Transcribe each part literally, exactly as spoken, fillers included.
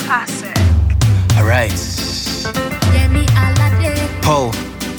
Classic. Alright. Poe.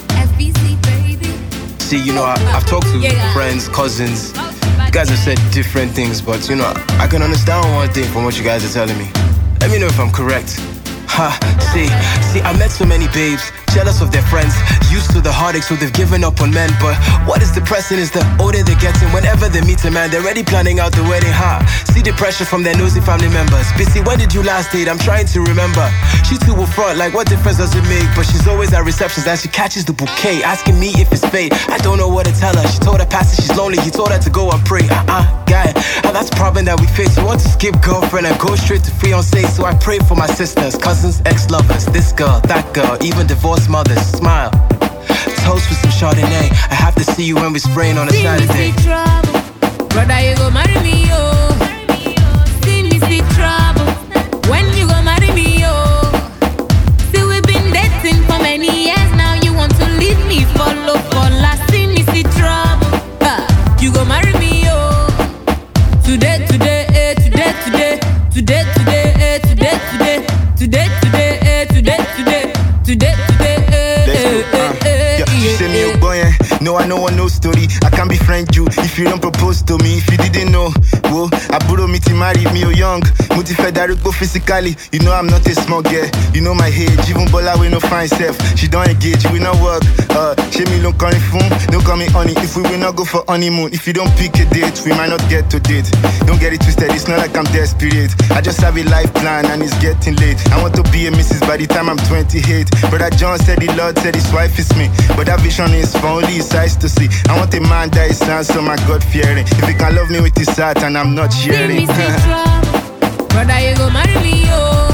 See, you know, I, I've talked to yeah. friends, cousins. You guys have said different things, but you know, I can understand one thing from what you guys are telling me. Let me know if I'm correct. Ha, see, see, I met so many babes, jealous of their friends, used to the heartache, so they've given up on men. But what is depressing is the older they're getting. Whenever they meet a man, they're already planning out the wedding. Ha, see the pressure from their nosy family members. B C, when did you last date? I'm trying to remember. She too will front, like what difference does it make? But she's always at receptions and she catches the bouquet, asking me if it's fate. I don't know what to tell her. She told her pastor she's lonely, he told her to go and pray. Uh-uh, guy, and that's the problem that we face. We want to skip girlfriend and go straight to fiancé. So I pray for my sisters, cousins, ex-lovers, this girl, that girl, even divorced mothers. Smile, toast with some Chardonnay. I have to see you when we spraying on a see Saturday. Me see trouble, brother, you go marry me, oh. See me see trouble, when you go marry me, oh. See we've been dating for many years now. You want to leave me, follow for last. See me see trouble, uh, you go marry me, oh. Today, today, eh, today, today, today, today, eh, today, today, today, today, eh, today, today, today, today. Say me boy, no, I know no story. I can't befriend you if you don't propose to me. If you didn't know, whoa, I borrow me to marry me or young. Multi Federico physically, you know I'm not a small girl. You know my age, even Bola we no find self. She don't engage, we not work. Uh, she me don't call me phone, don't call me honey. If we will not go for honeymoon, if you don't pick a date, we might not get to date. Don't get it twisted, it's not like I'm desperate. I just have a life plan and it's getting late. I want to be a missus by the time I'm twenty-eight. Brother John said the Lord said his wife is me, but that vision is for only his eyes to see. I want a man that is handsome and God-fearing. If he can love me with his heart and I'm not sharing. See me see trouble, brother, you go marry me, oh.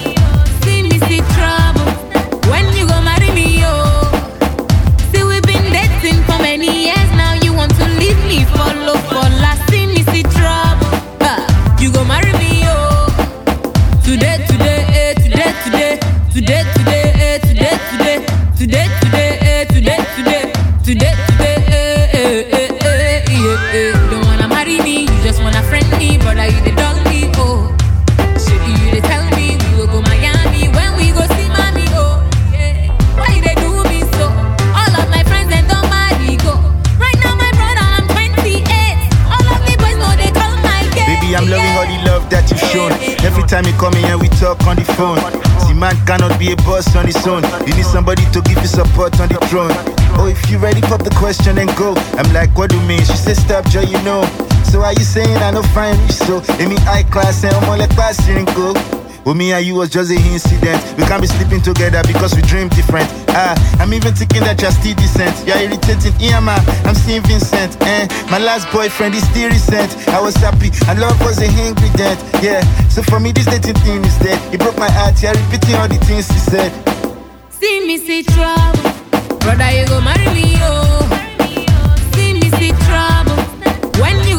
See me see trouble, when you go marry me, oh. See we've been dating for many years now. You want to leave me, follow for last. See me see trouble, uh, you go marry me, oh. Today, today, eh, today, today, today, today, eh, today, today, today, today, eh, today, today, today, today, eh, eh, eh, eh, yeah, eh. Don't wanna marry me, you just wanna friend me, brother, you the dog me, oh. So you they tell me we will go Miami when we go see mommy, oh. Yeah. Why they do me so? All of my friends they don't marry, go. Right now my brother I'm twenty-eight. All of the boys know they call my girl. Baby, I'm loving all the love that you've shown. Every time you come here, we talk on the phone. See, man cannot be a boss on his own. You need somebody to give you support on the throne. Oh, if you ready, pop the question and go. I'm like, what do you mean? She said, stop, Joe, you know. So are you saying I don't find rich? So, in me high class and I'm all like class and go. Well, me and you was just a incident. We can't be sleeping together because we dream different. Ah, I'm even thinking that you're still decent. You're irritating, yeah, man. I'm seeing Vincent. Eh, my last boyfriend is still recent. I was happy, and love was a ingredient. Yeah, so for me, this dating thing is dead. It broke my heart, you're repeating all the things he said. See me see trouble, brother, you go marry me, oh. See me see trouble, when you